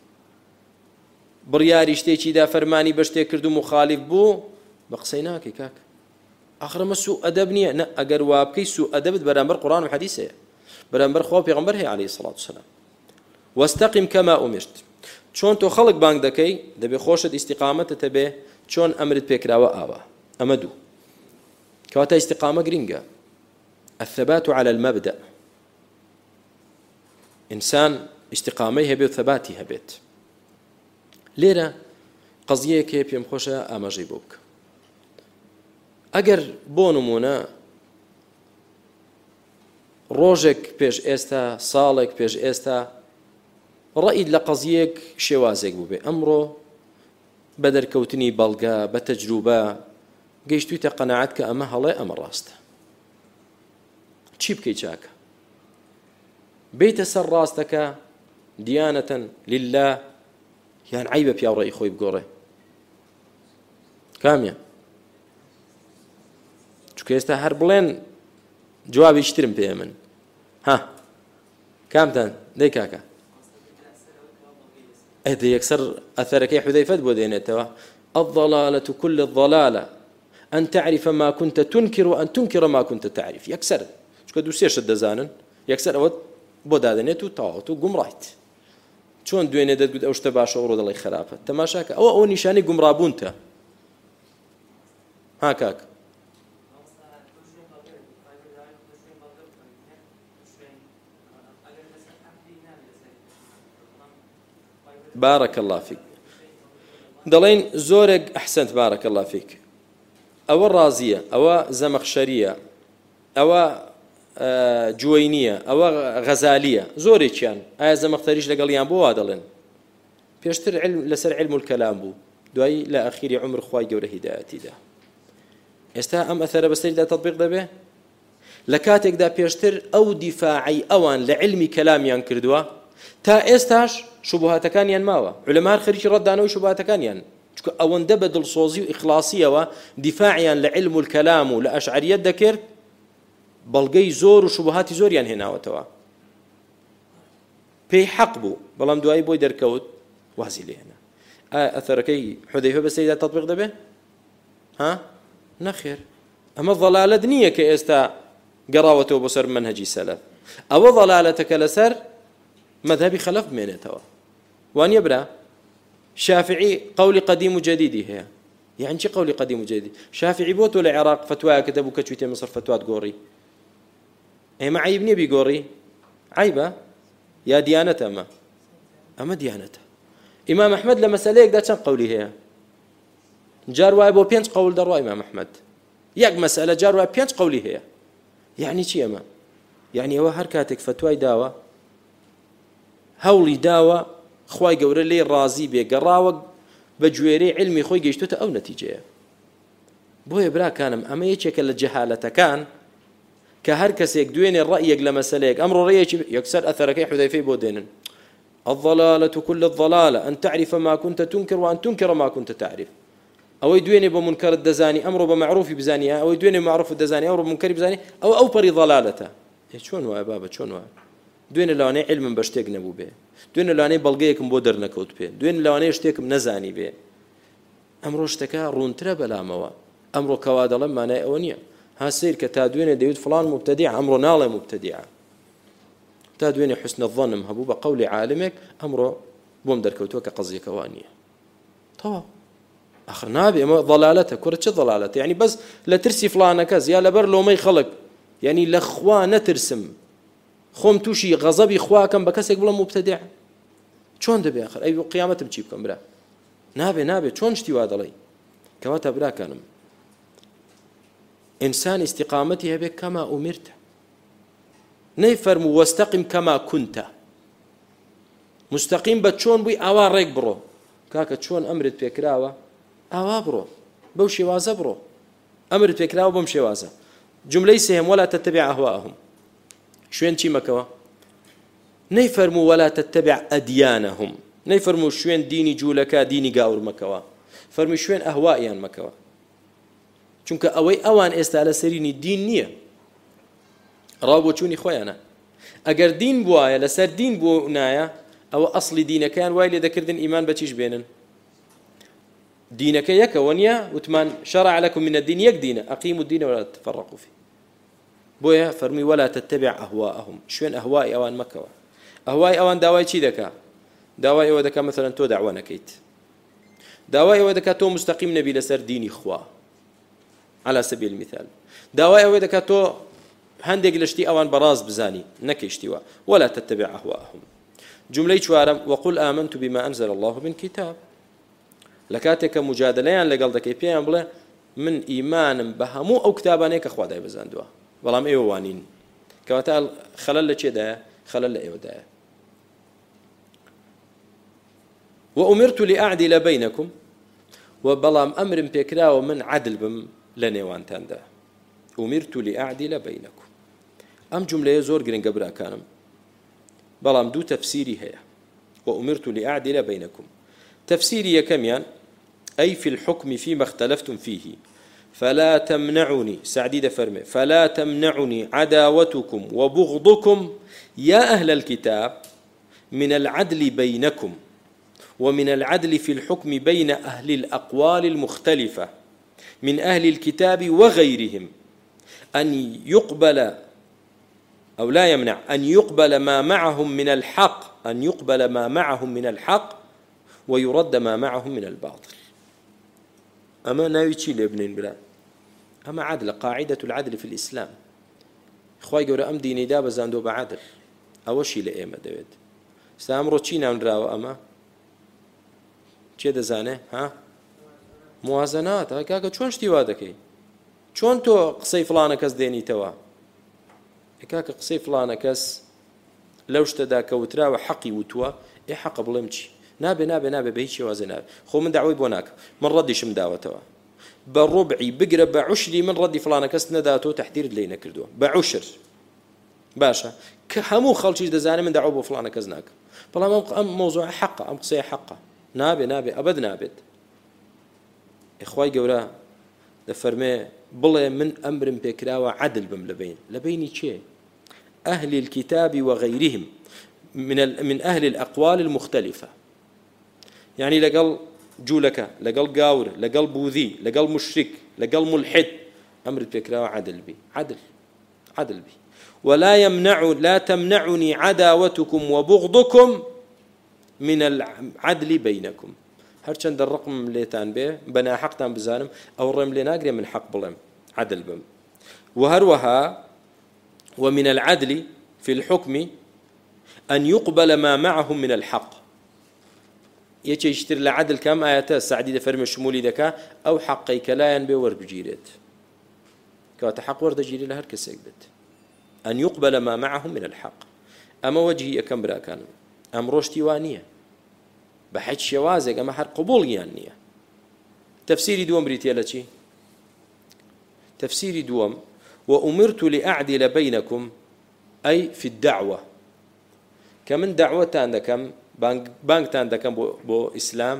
بڕیاری شتێکی دا فەرمانی بە شتێک کرد و مخالیف بوو بە قسەی ناکەی کاک ئەخرەمە سوء ئەدەب نییە نە ئەگەر وا بکەی سوء ئەدەبت بەرامبەر قورآن و حەدیثەیە بەرامبەر خوا و پێغەمبەر هەیە عەلەیهی سەڵات وسەلام. واستقم كما أمرت چۆن تۆ خەڵک بانگ دەکەی دەبێ خۆشت ئیستیقامەتت هەبێ چۆن ئەمرت پێکراوە ئاوا. ئەمە دوو کەواتە ئیستیقامە گرینگە. الثبات على المبدأ إنسان استقامەی هەبێت و ثەباتی هەبێت. لێرە قەزیەیەکێ پێم خۆشە ئاماژەی بۆ بکە. ئەگەر بۆ نمونە ڕۆژێک پێش ئێستا ساڵێک پێش ئێستا ڕەئید لە قەزیەک شێوازێک بوو بێ ئەمڕۆ بە دەرکەوتنی بەڵگە بە تەجروبە گەیشتوویتە قەناعەت کە ئەمە هەڵێ ئەمە ڕاستە. چی بکەی چاکە؟ بێتە سەر ڕاستەکە دیانەتەن لله یان عیبە پیاوڕێی خۆی بگۆڕێ؟ کامیە؟ چونکە ئێستا هەر بڵێن جوابی شترم پێ من ها کامتان دەی کاکە ئەدە یەکسەر ئەثەرەکەی حودەیفەت بۆ دێنێتەوە الضلالة كل الضلالة أن تعرف ما كنت تنكر وأن تنكر ما كنت تعرف. یەکسەر چونکە دوو سێشت دەزانن یەکسەر ئەوە بۆ دادەنێت و تاوات و گومڕایت. چۆن دوێنێ دەتگوت ئەو شتە باشە ئەوڕۆ دەڵی خراپە؟ تەماشاکە ئەوە ئەوە نیشانەی گومڕابوونتە. ها کاک بارك الله فيك دەڵێن زۆرێک ئەحسەنت بارك الله فيك ئەوە ڕازیە ئەوە زەمەخشەریە ئەوە جوێنیە ئەوە غەزالیە زۆرێکیان ئایا زەمەختەریش لەگەڵیان بۆ وا دەڵێن پێشتر لەسەر علم الکەلام بوو دوایی لە ئەخیری عمر خوای گەورە هیدایەتیدا. ئێستا ئەم ئەثەرە بەسەریدا تەطبیق دەبێ؟ لە کاتێکدا پێشتر ئەو دیفاعی ئەوان لە علمی کەلامیان کردووە تا ئێستاش شوبهاتەکانیان ماوە عولەما خەریکی ڕەتدانەوەی شوبهاتەکانیان چونکە ئەوەندە بە دڵسۆزی و ئیخلاسیەوە دیفاعیان لە علم الکەلام و لە ئەشعەریەت دەکرد بەڵگەی زۆر و شوبهاتی زۆریان هێناوەتەوە. پێی حەق بوو بەڵام دوایی بۆی دەرکەوت وازی لێهێنا. ئەثەرەکەی حودەیفە بەسەریدا تەطبیق دەبێ؟ ها نەخێر ئەمە ضەلالەت نییە کە ئێستا گەڕاوەتەوە بۆ سەر منهەجی سەلەف. ئەوە ضەلالەتەکە لەسەر مەذهبی خەلەف بمێنێتەوە. وانیە برا شافعی قولی قدیم و جدیدی هەیە. یعنی چی قولی قدیم و جدید؟ شافعی بۆ تۆ لە عێراق فتوایەکە دەبوو کە چوویتە مەسر فتوات گۆڕی. ئێمە عیب نییە بیگۆڕی؟ عیبە؟ یا دیانەتە؟ ئەمە ئەمە دیانەتە. ئیمام ئەحمەد لە مەسەلەیەکدا چەند قولی هەیە؟ جار وایە بۆ پێنج قەول دەڕوا ئیمام ئەحمەد. یەک مەسەلە جار وایە پێنج قەولی هەیە. یعنی چی ئەمە؟ یعنی ئەوە هەر کاتێک فتوای داوە هەوڵی داوە خوای گەورە لێ ڕازی بێ گەڕاوە بە گوێرەی علمی خۆی گەیشتوتە ئەو نەتیجەیە. بۆیە براکانم ئەمە یەکێکە لە جەهالەتەکان کە هەر کەسێک دوێنێ ڕەیەک لە مەسەلەیەک ئەمڕۆ ڕێیەکی یەکسەر ئەثەرەکەی حودەیفەی بۆ دێنن الضلالة كل الضلالة أن تعرف ما كنت تنكر وأن تنكر ما كنت تعرف. ئەوەی دوێنێ بە منکەرت دەزانی ئەمڕۆ بە معروفی بزانیە ئەوەی دوێنێ معروفت دەزانی ئەوڕۆ منکەری بزانی ئەو ئەو پەری ضلالەتە. چۆن وایە بابە چۆن وایە؟ دوێنێ لەوانەیە علمم بە شتێک نەبوو بێ دوێنێ لەوانەیە بەڵگەیەکم بۆ دەرنەکەوت پێ دوێنێ لەوانەیە شتێکم نەزانی بێ. ئەمڕۆ شتەکە ڕوونترە بەلامەوە. ئەمڕۆ کەوا دەڵێم مانای ئەوە نییە ها سیر کە تا دوێنێ دەیوت فڵان مبتەدیع ئەمڕۆ ناڵێ مبتەدیع تا دوێنێ حوسنە الظەنم هەبوو بە قەولی عالمێک ئەمڕۆ بۆم دەرکەوتووە کە قەزیەکەوا نییە. تەواو ئەخر نابێ ئەمە ضەلالەتە. کوڕە چه ضەلالەتە؟ یعنی بەس لە ترسی فڵانە کەس یا لەبەر لۆمەی خەڵک یعنی لە خوا نەترسم خۆم تووشی غەزەبی خواکەم بە کەسێک بڵێم مبتەدیع چۆن دەبێ؟ ئەخر ئەی قیامەتم چی بکەم برا؟ نابێ نابێ چۆن شتی وا دەڵێ؟ کەواتە براکانم ئینسان استیقامەتی هەبێ کەما ئومرتە نەیفەرموو وەستەقیم کەما کونتە مستەقیم بە چۆن بووی ئاوا ڕێک بڕۆ. کاکە چۆن ئەمرت پێکراوە ئاوا بڕۆ بەو شێوازە بڕۆ. ئەمرت پێکراوە بەم شێوازە. جملەی سێهەم وەلا تەتەبیع ئەهواءهم شوێن چی مەکەوە؟ نەیفەرموو وەلا تەتەبیع ئەدیانەهم نەیفەرموو شوێن دینی جوولەکە دینی گاور مەکەوە فەرمی شوێن ئەهوائیان مەکەوە. چونکە ئەوەی ئەوان ئێستا لە سەرینی دین نییە ڕاوبۆچوونی خۆیانە ئەگەر دین بوایە لەسەر دین بۆ نایە ئەوە ئەسڵی دینەکەیان وای لێ دەکردن ئیمان بە چیش بێنن دینەکە یەکەوە نییە وتمان شرع لكم من الدين يك دينه أقيموا الدين ولا تتفرقوا فيه بويا فرمي ولا تتبع أهواءهم شوين أهواء أوان مكة أهواء أوان داواي شي دكا داواي أو دكا مثلا تو دعوانا كيت داواي أو دكا تو مستقيم نبي لسر ديني خوا على سبيل المثال داواي أو دكا تو هندق لشتي أوان براز بزاني نكيشتوا ولا تتبع أهواءهم جملة شوارم وقل آمنت بما أنزل الله من كتاب لكاتك مجادليان لقال دكي بيان بلا من إيمان بهمو أو كتابانيك أخوة داي بزاندوا بلام إيوانين كواتا خلال لكي دا خلال إيو دا وأمرت لأعدل بينكم وبلام أمر بيكرا ومن عدل بم لنيوان تاندا أمرت لأعدل بينكم أم جملة زور قرن قبرا كانم بلام دو تفسيري هي وأمرت لأعدل بينكم تفسيري كميان أي في الحكم فيما اختلفتم فيه فلا تمنعني سعدي فرمي فلا تمنعني عداوتكم وبغضكم يا أهل الكتاب من العدل بينكم ومن العدل في الحكم بين أهل الأقوال المختلفة من أهل الكتاب وغيرهم أن يقبل أو لا يمنع أن يقبل ما معهم من الحق أن يقبل ما معهم من الحق ويرد ما معهم من الباطل أما ناويتشي لابنين بلا أما عدل قاعدة العدل في الإسلام إخوائي قولوا أم ديني دابا زاندو بعدل أوشي لأيما دويد سامرو تشينا ونراو أما چه دەزانێ ها موازنات کاکە چۆن شتی وا دەکەی چۆن تۆ قسەی فلانە کەس دێنیتەوە کاکە قسەی فلانە کەس لەو شتەدا کەوتراوە حەقی وتووە ئێ حەقە بڵێم چی نابێ نابێ نابێ بە هیچ شێوازێ نابێ خۆ من داوای بۆ ناکەم من ڕەدیشم داوەتەوە بە ڕوبعی بگرە بە عوشری من ڕەدی فلانە کەس نەداتەوە تەحدیرت لێ نەکردووە بە عوشر باشە کە هەموو خەڵکیش دەزانێ من داوا بۆ فلانە کەس ناکەم بەڵام ئەم مۆزوع حەقە ئەم قسەی حەقە نابێ نابێ ئەبەد نابێت ئیخوای گەورە دەفەرمێ بڵێ من ئەمرم پێکراوە عەدل بم لەبین لەبینی چێ أهل الكتاب وغيرهم من من أهل الأقوال المختلفة يعني لقل جولك لقل قاور لقل بوذي لقل مشرك لقل ملحد أمر بكرا عدل بي عدل عدل بي ولا يمنع لا تمنعني عداوتكم وبغضكم من العدل بينكم هرچند الرقم ليتان به بنا حقتان بزانم أو الرم لناقري من حق بلم عدل بم وهروها ومن العدل في الحكم أن يقبل ما معهم من الحق يجي يشتري العدل كم آيات السعدي دفرم الشمولي ذكا أو حقي كلا ينبي وربجيرت كوات حق ورد جيري لهر كسيكبت أن يقبل ما معهم من الحق أما وجهي كم برا كان أم روشتي وانية بحج شوازك أما حر قبول يانية تفسيري دوم بريتيالا شي تفسيري دوم وأمرت لأعدل بينكم أي في الدعوة كمن دعوة عندكم بانك عندكم بو, بو إسلام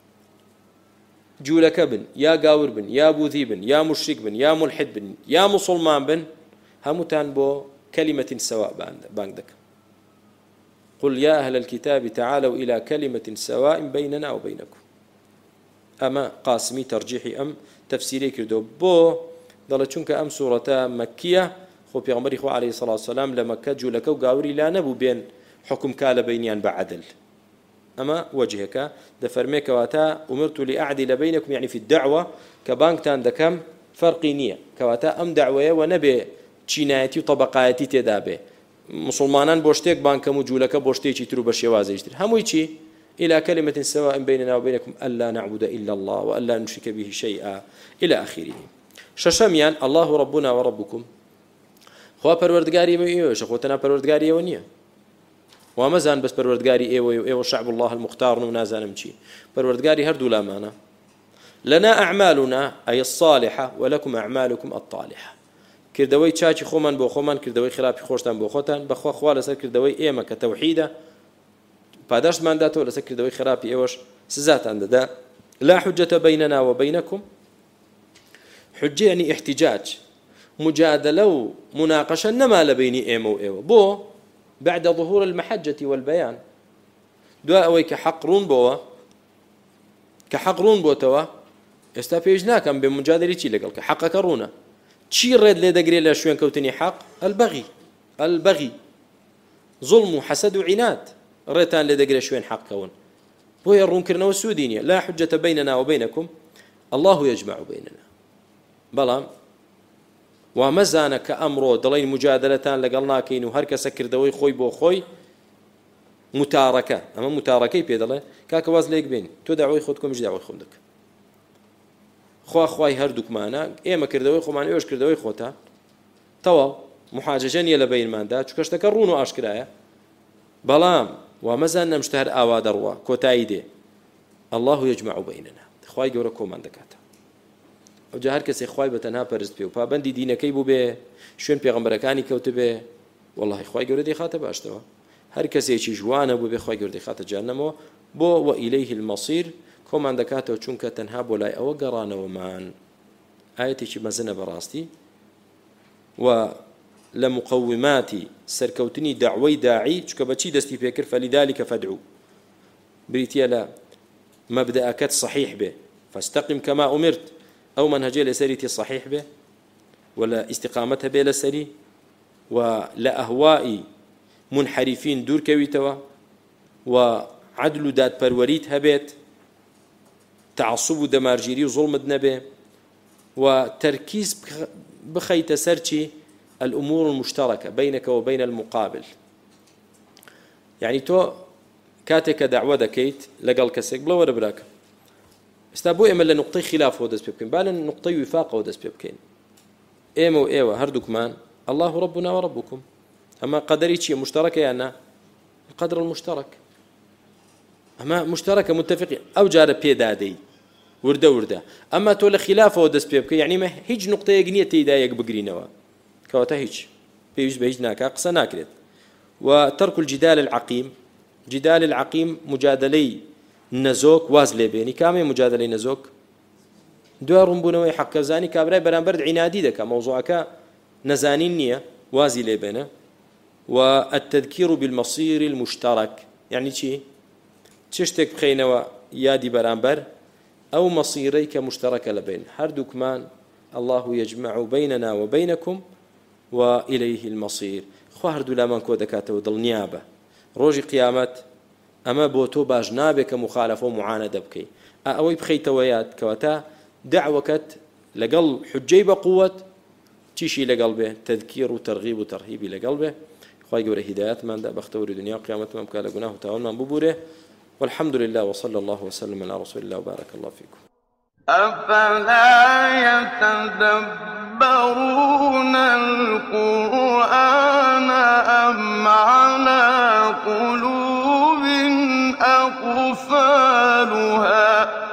جولك بن يا قاور بن يا بوذي بن يا مشرك بن يا ملحد بن يا مسلمان بن همتان بو كلمة سواء بانك قل يا أهل الكتاب تعالوا إلى كلمة سواء بيننا وبينكم أما قاسمي ترجيحي أم تفسيري كردو بو دڵە چونکە ئەم سوورەتە مەکیە خۆ پێغەمبەری خوا عەلەیهی سەڵات وسەلام لە مەکە جوولەکە و گاوری لا نەبوو بێن حکم کا لە بینیان بە عەدل ئەمە وەجهەکە دەفەرمێ کەواتە ئومرت لأعدل بينكم يعني في الدعوة کە بانگتان دەکەم فەرقی نییە کەواتە ئەم دعوەیە و نەبێ چینایەتی و طەبەقایەتی تێدا بێ مسلمانان بۆ شتێک بانکەم و جوولەکە بۆ شتێکی تر و بە شێوازێکی تر هەمووی چی إلى كلمة سواء بيننا وبينكم ألا نعبد إلا الله وألا نشرك به شيئا إلى آخره ششميان الله ربنا وربكم خوا پروردگاری و شخو تنا پروردگاری و نیه و مزان بس پروردگاری ای و ای شعب الله المختار و نازانم چی پروردگاری هر دولامانه لنا اعمالنا اي الصالحه ولكم اعمالكم الطالحه کردوی چاچی خومن بو خومن کردوی خراپی خوشتان بو خوتان بخوا خوا لسر کردوی ایمه که توحیده پاداش من داتو لسر کردوی خراپی ایوش سزات انده لا حجة بيننا وبينكم حجة يعني احتجاج مجادلة ومناقشة نما لبيني إيمة وإيوة بو بعد ظهور المحجة والبيان دواء أوي كحق رون بوا كحق رون بوا توا استفيجنا كم بمجادلة شيء لقلك حقك رونا شيء رد لي دقري لا شوين كوتني حق البغي البغي ظلم وحسد وعناد ريتان لي دقري شوين حق كون بو يرون كرنا والسودينية لا حجة بيننا وبينكم الله يجمع بيننا بلام ومزانا كأمرو دلين مجادلتان لقلناكين وهركا سكر دوي خوي بو خوي متاركة أما متاركة بيدله كاكواز ليك بين تو دعوي خودكم مش دعوي خودك خوا خواي هردوك معنا إيه ما كردوي خو معنا إيش كردوي خوتها توا محاججين يلا بين ماندا شو كشتكرون وأشكرايا بلام ومزانا مشتهر آواد روا كوتايدي الله يجمع بيننا خواي جوركم عندكاتا وجا هر کسی خوای بتنها پرست بی و پابندی دینەکەی بوو بێ شوێن پێغەمبەرەکانی کەوت بێ والله خوای گەورە دەیخاتە باشتەوە هەر کەسێکی جوانە بوو بێ خوای گەورە دەیخاتە جەهەنەمەوە بۆ وإليه المصير کۆمان دەکاتەوە چونکە تەنها بۆ لای ئەوە گەڕانەوەمان ئاەتێکی مەزنە بەڕاستی و لە مقوماتی سەرکەوتنی داعوەی داعی چکە بەچی دەستی پێکرد فلذلك فادعو بریتە لە مەبدەئەکەت صحیح بێ فاستقم كما أمرت أو منهجية لسريتي صحيح به ولا استقامتها به لسري ولا أهواء منحرفين دور كويتوا وعدل داد بروريت هبيت تعصب دمارجيري وظلم دنبه وتركيز بخيت سرتي الأمور المشتركة بينك وبين المقابل يعني تو كاتك دعوة دكيت لقل كسك بلا ولا براك استابو إما لنقطي خلاف ودس بيبكين بالا نقطي وفاق ودس بيبكين إيما وإيوة هردوك مان الله ربنا وربكم أما قدري شيء مشتركة يعني القدر المشترك أما مشتركة متفقين أو جارة بيدادي وردة وردة أما تولى خلاف ودس بيبكين يعني ما هيج نقطة يقنية تيدايق بقرينوا كواتا هيج بيج بيج ناكا أقصى ناكرت وترك الجدال العقيم جدال العقيم مجادلي نزوك واز لبيني كامي مجادله نزوك دوارم بنوي حق زاني كابراي برانبرد عنادي دكا موضوعك نزانين نيه وازي لبينه والتذكير بالمصير المشترك يعني شي تشتك بخينوا يادي برانبر او مصيريك مشتركه لبين هردوك مان الله يجمع بيننا وبينكم واليه المصير خو هردو لا من كودكاته ودل نيابه روجي قيامت أما بوتو باش نابك مخالفة ومعاندة بكي أوي بخيتويات كواتا دعوكت لقل حجي بقوة تيشي لقلبه تذكير وترغيب وترهيب لقلبه خواهي قوله هدايات من دا بختور دنيا وقيامة من كان لقناه تعاون من ببوره والحمد لله وصلى الله وسلم على رسول الله وبارك الله فيكم أفلا يتدبرون القرآن أم على قلوب أقفالها